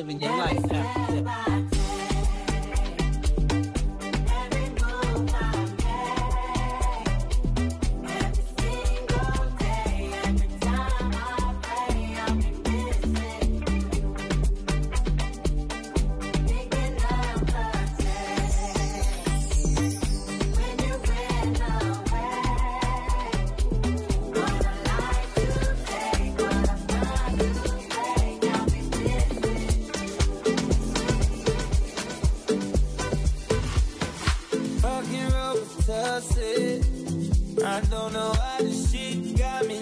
living your life after that. I don't know why.